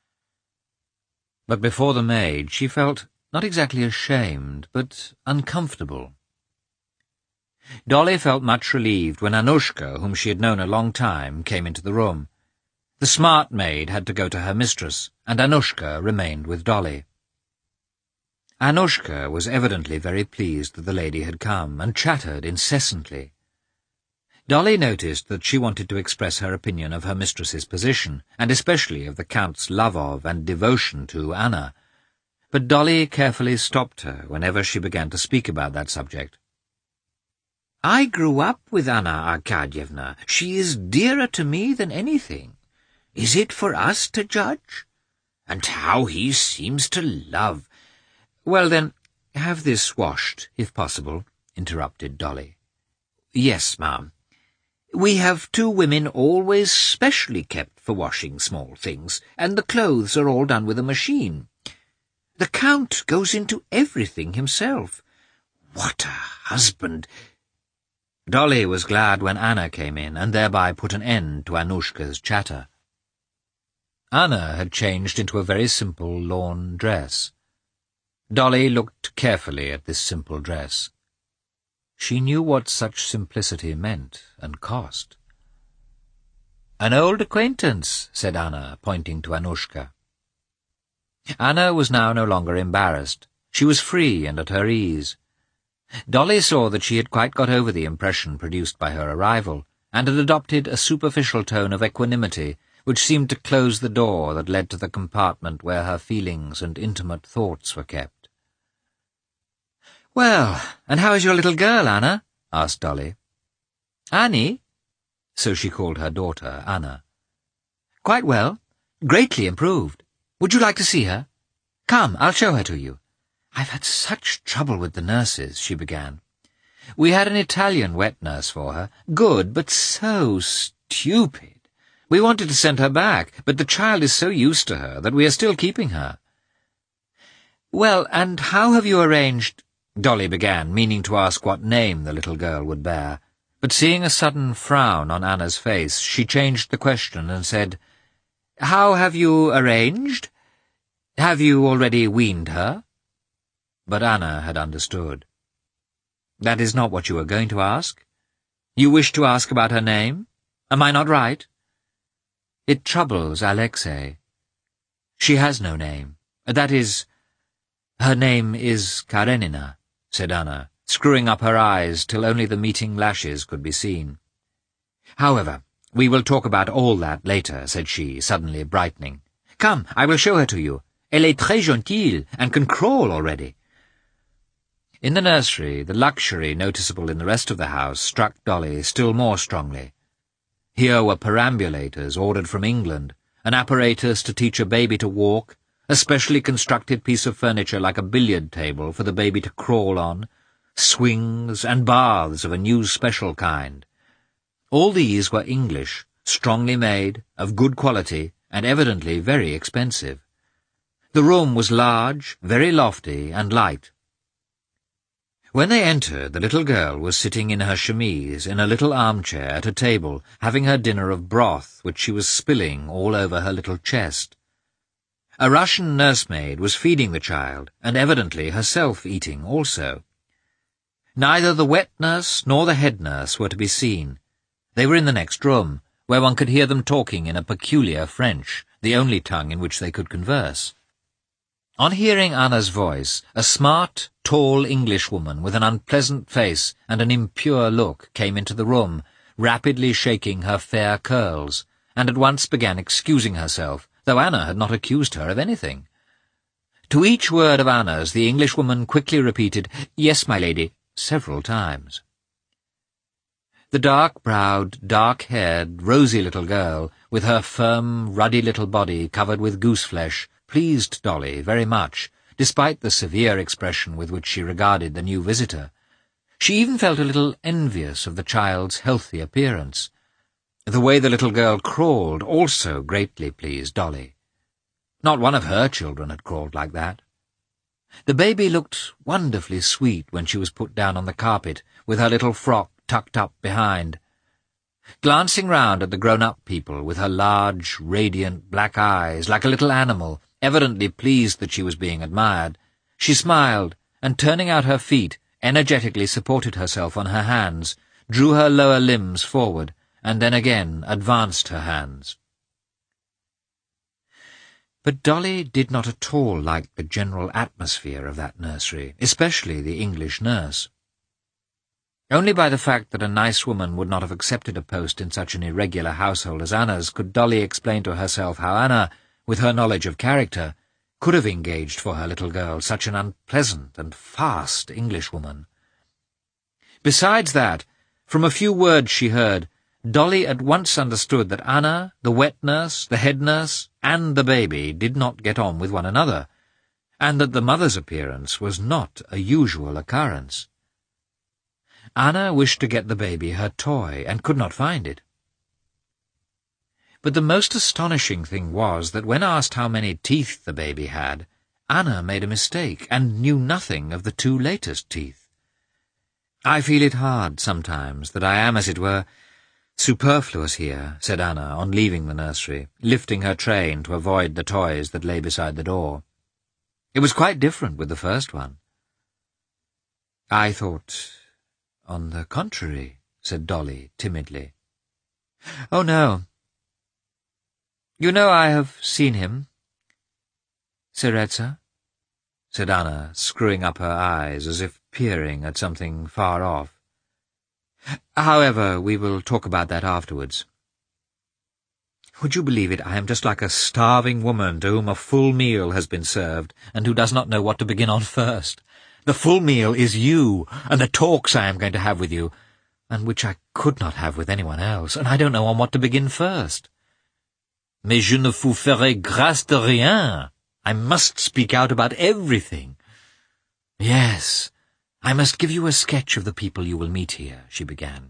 But before the maid she felt not exactly ashamed, but uncomfortable. Dolly felt much relieved when Anushka, whom she had known a long time, came into the room. The smart maid had to go to her mistress, and Anushka remained with Dolly. Anushka was evidently very pleased that the lady had come, and chattered incessantly. Dolly noticed that she wanted to express her opinion of her mistress's position, and especially of the Count's love of and devotion to Anna, but Dolly carefully stopped her whenever she began to speak about that subject. "I grew up with Anna Arkadyevna. She is dearer to me than anything. Is it for us to judge? And how he seems to love—" "Well, then, have this washed, if possible," interrupted Dolly. "Yes, ma'am. We have 2 women always specially kept for washing small things, and the clothes are all done with a machine. The Count goes into everything himself. What a husband!" Dolly was glad when Anna came in, and thereby put an end to Anushka's chatter. Anna had changed into a very simple lawn dress. Dolly looked carefully at this simple dress. She knew what such simplicity meant and cost. "An old acquaintance," said Anna, pointing to Anushka. Anna was now no longer embarrassed. She was free and at her ease. Dolly saw that she had quite got over the impression produced by her arrival, and had adopted a superficial tone of equanimity, which seemed to close the door that led to the compartment where her feelings and intimate thoughts were kept. "Well, and how is your little girl, Anna?" asked Dolly. "Annie?" So she called her daughter, Anna. "Quite well. Greatly improved. Would you like to see her? Come, I'll show her to you. I've had such trouble with the nurses," she began. "We had an Italian wet nurse for her. Good, but so stupid. We wanted to send her back, but the child is so used to her that we are still keeping her." "Well, and how have you arranged—" Dolly began, meaning to ask what name the little girl would bear, but seeing a sudden frown on Anna's face, she changed the question and said, "How have you arranged? Have you already weaned her?" But Anna had understood. "That is not what you were going to ask? You wish to ask about her name? Am I not right?" "It troubles Alexei. She has no name. That is, her name is Karenina," said Anna, screwing up her eyes till only the meeting lashes could be seen. "However, "We will talk about all that later," said she, suddenly brightening. "Come, I will show her to you. Elle est très gentille, and can crawl already." In the nursery, the luxury noticeable in the rest of the house struck Dolly still more strongly. Here were perambulators ordered from England, an apparatus to teach a baby to walk, a specially constructed piece of furniture like a billiard table for the baby to crawl on, swings and baths of a new special kind. All these were English, strongly made, of good quality, and evidently very expensive. The room was large, very lofty, and light. When they entered, the little girl was sitting in her chemise in a little armchair at a table, having her dinner of broth, which she was spilling all over her little chest. A Russian nursemaid was feeding the child, and evidently herself eating also. Neither the wet nurse nor the head nurse were to be seen. They were in the next room, where one could hear them talking in a peculiar French, the only tongue in which they could converse. On hearing Anna's voice, a smart, tall Englishwoman with an unpleasant face and an impure look came into the room, rapidly shaking her fair curls, and at once began excusing herself, though Anna had not accused her of anything. To each word of Anna's the Englishwoman quickly repeated, "Yes, my lady," several times. The dark-browed, dark-haired, rosy little girl, with her firm, ruddy little body covered with goose-flesh, pleased Dolly very much, despite the severe expression with which she regarded the new visitor. She even felt a little envious of the child's healthy appearance. The way the little girl crawled also greatly pleased Dolly. Not one of her children had crawled like that. The baby looked wonderfully sweet when she was put down on the carpet, with her little frock tucked up behind. Glancing round at the grown-up people with her large, radiant black eyes, like a little animal, evidently pleased that she was being admired, she smiled, and turning out her feet, energetically supported herself on her hands, drew her lower limbs forward, and then again advanced her hands. But Dolly did not at all like the general atmosphere of that nursery, especially the English nurse. Only by the fact that a nice woman would not have accepted a post in such an irregular household as Anna's could Dolly explain to herself how Anna, with her knowledge of character, could have engaged for her little girl such an unpleasant and fast Englishwoman. Besides that, from a few words she heard, Dolly at once understood that Anna, the wet nurse, the head nurse, and the baby did not get on with one another, and that the mother's appearance was not a usual occurrence. Anna wished to get the baby her toy, and could not find it. But the most astonishing thing was that when asked how many teeth the baby had, Anna made a mistake, and knew nothing of the 2 latest teeth. "I feel it hard, sometimes, that I am, as it were, superfluous here," said Anna on leaving the nursery, lifting her train to avoid the toys that lay beside the door. It was quite different with the first one. "I thought, on the contrary," said Dolly timidly. "Oh, no. You know I have seen him, Tseretsa," said Anna, screwing up her eyes as if peering at something far off. "However, we will talk about that afterwards. Would you believe it, I am just like a starving woman to whom a full meal has been served, and who does not know what to begin on first. The full meal is you, and the talks I am going to have with you, and which I could not have with anyone else, and I don't know on what to begin first. Mais je ne vous ferai grâce de rien. I must speak out about everything. Yes, I must give you a sketch of the people you will meet here," she began.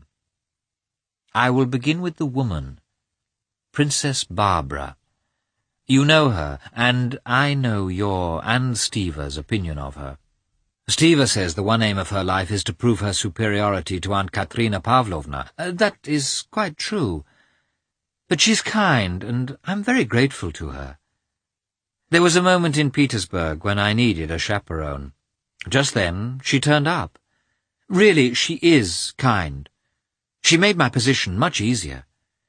"I will begin with the woman, Princess Barbara. You know her, and I know your and Steva's opinion of her. Steva says the one aim of her life is to prove her superiority to Aunt Katerina Pavlovna. That is quite true. But she's kind, and I'm very grateful to her. There was a moment in Petersburg when I needed a chaperone. Just then she turned up. Really, she is kind. She made my position much easier.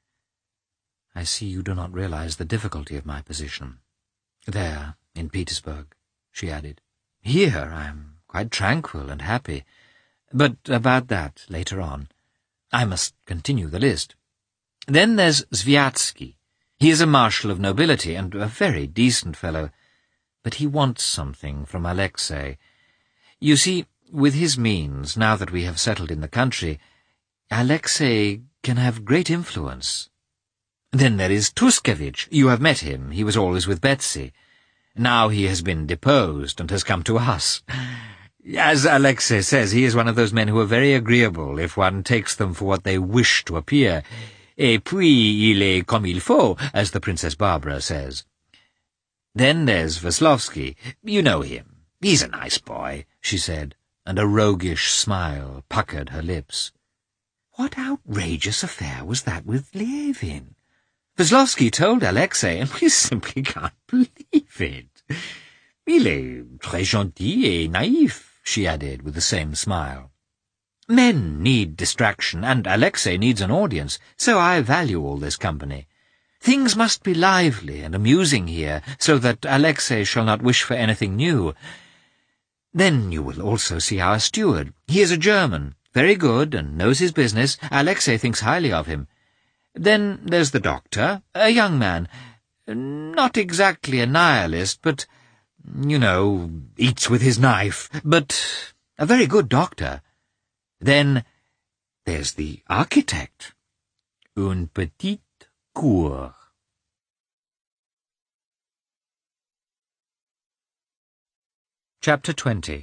I see you do not realize the difficulty of my position. There, in Petersburg," she added. "Here I am quite tranquil and happy. But about that later on. I must continue the list. Then there's Sviatsky. He is a marshal of nobility, and a very decent fellow. But he wants something from Alexei. You see, with his means, now that we have settled in the country, Alexei can have great influence. Then there is Tuskevich. You have met him. He was always with Betsy. Now he has been deposed and has come to us. As Alexei says, he is one of those men who are very agreeable if one takes them for what they wish to appear. Et puis il est comme il faut, as the Princess Barbara says. Then there's Veslovsky. You know him. He's a nice boy, she said, and a roguish smile puckered her lips. What outrageous affair was that with Lievin? Veslovsky told Alexei, and we simply can't believe it. Il est très gentil et naïf, she added with the same smile. Men need distraction, and Alexei needs an audience, so I value all this company. Things must be lively and amusing here, so that Alexei shall not wish for anything new. Then you will also see our steward. He is a German, very good, and knows his business. Alexei thinks highly of him. Then there's the doctor, a young man, not exactly a nihilist, but, you know, eats with his knife, but a very good doctor. Then there's the architect. Une petite cour. Chapter 20.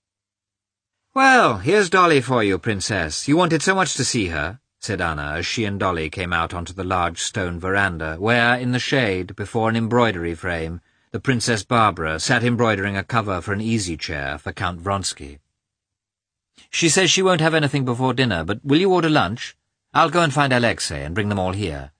"Well, here's Dolly for you, Princess. You wanted so much to see her," said Anna as she and Dolly came out onto the large stone veranda, where, in the shade, before an embroidery frame, the Princess Barbara sat embroidering a cover for an easy-chair for Count Vronsky. "She says she won't have anything before dinner, but will you order lunch? I'll go and find Alexei and bring them all here."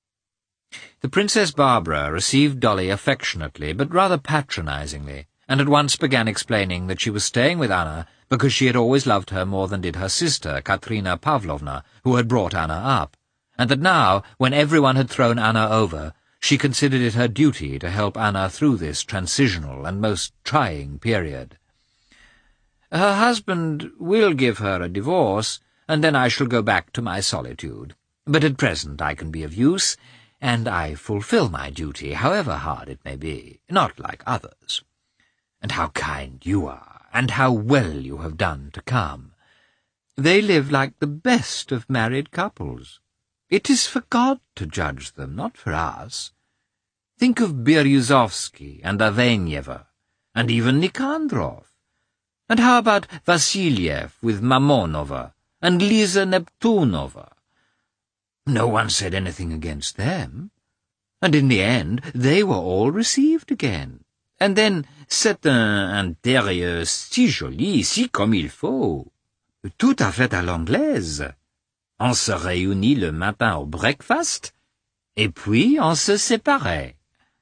The Princess Barbara received Dolly affectionately, but rather patronizingly, and at once began explaining that she was staying with Anna because she had always loved her more than did her sister, Katrina Pavlovna, who had brought Anna up, and that now, when everyone had thrown Anna over, she considered it her duty to help Anna through this transitional and most trying period. "Her husband will give her a divorce, and then I shall go back to my solitude. But at present I can be of use, and I fulfill my duty, however hard it may be, not like others. And how kind you are, and how well you have done to come. They live like the best of married couples. It is for God to judge them, not for us. Think of Beryuzovsky and Avenyeva, and even Nikandrov. And how about Vasiliev with Mamonova, and Lisa Neptunova? No one said anything against them, and in the end they were all received again. And then, c'est un intérieur si joli, si comme il faut. Tout à fait à l'anglaise. On se réunit le matin au breakfast, et puis on se séparait.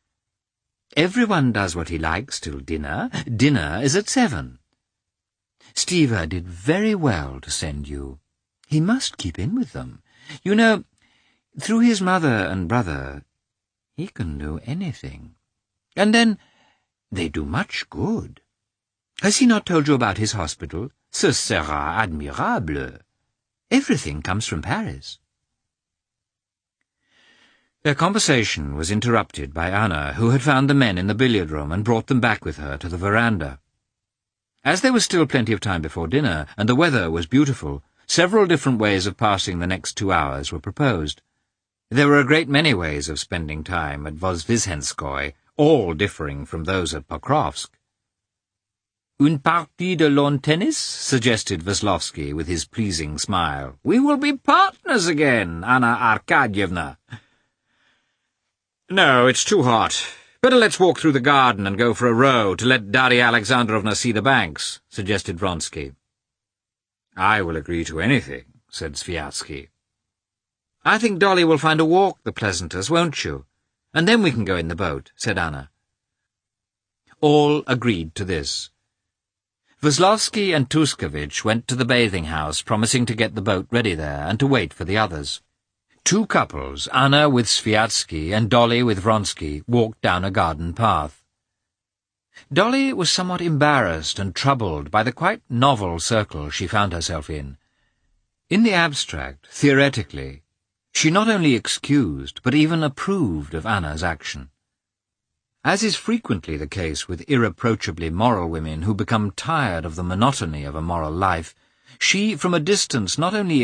Everyone does what he likes till dinner. Dinner is at 7. Stiva did very well to send you. He must keep in with them. You know, through his mother and brother, he can do anything. And then, they do much good. Has he not told you about his hospital? Ce sera admirable. Everything comes from Paris." Their conversation was interrupted by Anna, who had found the men in the billiard-room and brought them back with her to the veranda. As there was still plenty of time before dinner, and the weather was beautiful, several different ways of passing the next 2 hours were proposed. There were a great many ways of spending time at Vozvizhenskoy, all differing from those at Pokrovsk. "Une partie de lawn tennis?" suggested Veslovsky with his pleasing smile. "We will be partners again, Anna Arkadyevna." "No, it's too hot. Better let's walk through the garden and go for a row to let Darya Alexandrovna see the banks," suggested Vronsky. "I will agree to anything," said Sviatsky. "I think Dolly will find a walk the pleasantest, won't you? And then we can go in the boat," said Anna. All agreed to this. Veslovsky and Tuskevich went to the bathing-house, promising to get the boat ready there and to wait for the others. 2 couples, Anna with Sviatsky and Dolly with Vronsky, walked down a garden path. Dolly was somewhat embarrassed and troubled by the quite novel circle she found herself in. In the abstract, theoretically, She not only excused, but even approved of Anna's action. As is frequently the case with irreproachably moral women who become tired of the monotony of a moral life, she, from a distance, not only